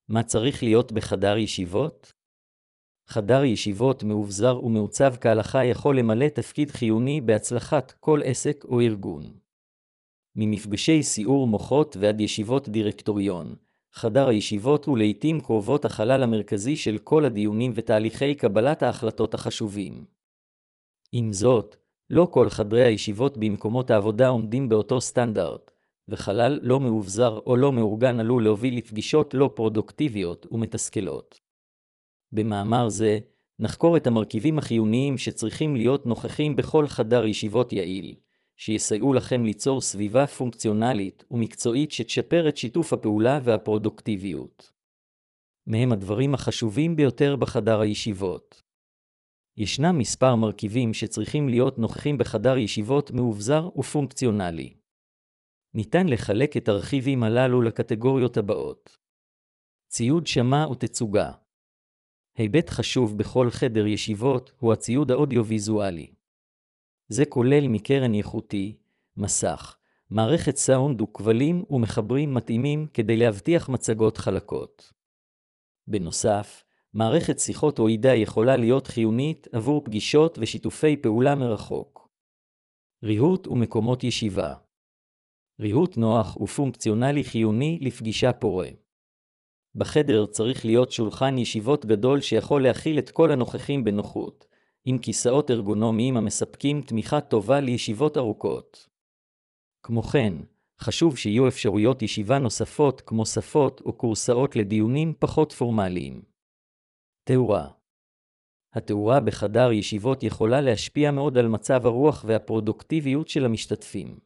מה צריך להיות בחדר ישיבות? חדר ישיבות מאובזר ומעוצב כהלכה יכול למלא תפקיד חיוני בהצלחת כל עסק או ארגון. ממפגשי סיעור מוחות ועד ישיבות דירקטוריון, חדר הישיבות הוא לעתים קרובות החלל המרכזי של כל הדיונים ותהליכי קבלת ההחלטות החשובים. עם זאת, לא כל חדרי הישיבות במקומות העבודה עומדים באותו סטנדרט, וחלל לא מאובזר או לא מאורגן עלול להוביל לפגישות לא פרודוקטיביות ומתסכלות. במאמר זה, נחקור את המרכיבים החיוניים שצריכים להיות נוכחים בכל חדר ישיבות יעיל, שיסייעו לכם ליצור סביבה פונקציונלית ומקצועית שתשפר את שיתוף הפעולה והפרודוקטיביות. מהם הדברים החשובים ביותר בחדר הישיבות. ישנם מספר מרכיבים שצריכים להיות נוכחים בחדר ישיבות מאובזר ופונקציונלי. ניתן לחלק את הרכיבים הללו לקטגוריות הבאות. ציוד שמע ותצוגה. היבט חשוב בכל חדר ישיבות הוא הציוד האודיו-ויזואלי. זה כולל מקרן איכותי, מסך, מערכת סאונד וכבלים ומחברים מתאימים כדי להבטיח מצגות חלקות. בנוסף, מערכת שיחות או עידה יכולה להיות חיונית עבור פגישות ושיתופי פעולה מרחוק. ריהוט ומקומות ישיבה. ריהוט נוח ופונקציונלי חיוני לפגישה פורה. בחדר צריך להיות שולחן ישיבות גדול שיכול להכיל את כל הנוכחים בנוחות, עם כיסאות ארגונומיים המספקים תמיכה טובה לישיבות ארוכות. כמו כן, חשוב שיהיו אפשרויות ישיבה נוספות כמו שפות או קורסאות לדיונים פחות פורמליים. תאורה. התאורה בחדר ישיבות יכולה להשפיע מאוד על מצב הרוח והפרודוקטיביות של המשתתפים.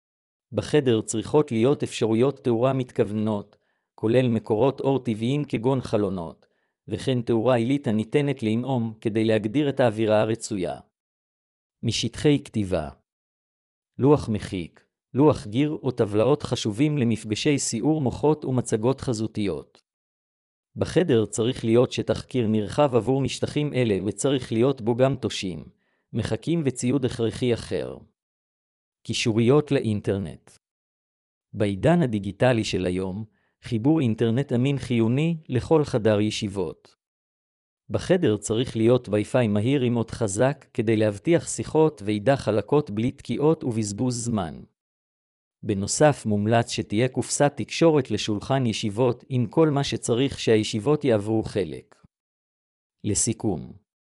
בחדר צריכות להיות אפשרויות תאורה מתכוונות, כולל מקורות אור טבעיים כגון חלונות, וכן תאורה עילית הניתנת לנעום כדי להגדיר את האווירה הרצויה. משטחי כתיבה. לוח מחיק, לוח גיר או טבלאות חשובים למפגשי סיעור מוחות ומצגות חזותיות. בחדר צריך להיות שטח קיר נרחב עבור משטחים אלה וצריך להיות בו גם תושים, מחקים וציוד הכרחי אחר. קישוריות לאינטרנט. בעידן הדיגיטלי של היום, חיבור אינטרנט אמין חיוני לכל חדר ישיבות. בחדר צריך להיות וי-פיי מהיר עם עוד חזק כדי להבטיח שיחות ועידה חלקות בלי תקיעות ובזבוז זמן. בנוסף מומלץ שתהיה קופסת תקשורת לשולחן ישיבות עם כל מה שצריך שהישיבות יעברו חלק. לסיכום.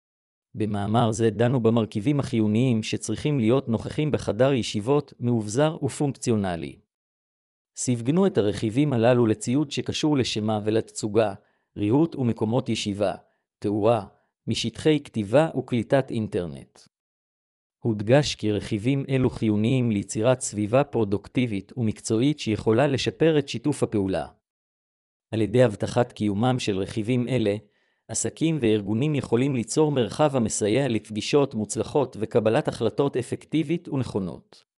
במאמר זה דנו במרכיבים החיוניים שצריכים להיות נוכחים בחדר ישיבות מאובזר ופונקציונלי. סווגנו את הרכיבים הללו לציוד שקשור לשמה ולתצוגה, ריהוט ומקומות ישיבה, תאורה, משטחי כתיבה וקליטת אינטרנט. הודגש כי רכיבים אלו חיוניים ליצירת סביבה פרודוקטיבית ומקצועית שיכולה לשפר את שיתוף הפעולה. על ידי הבטחת קיומם של רכיבים אלה, עסקים וארגונים יכולים ליצור מרחב המסייע לפגישות מוצלחות וקבלת החלטות אפקטיבית ונכונות.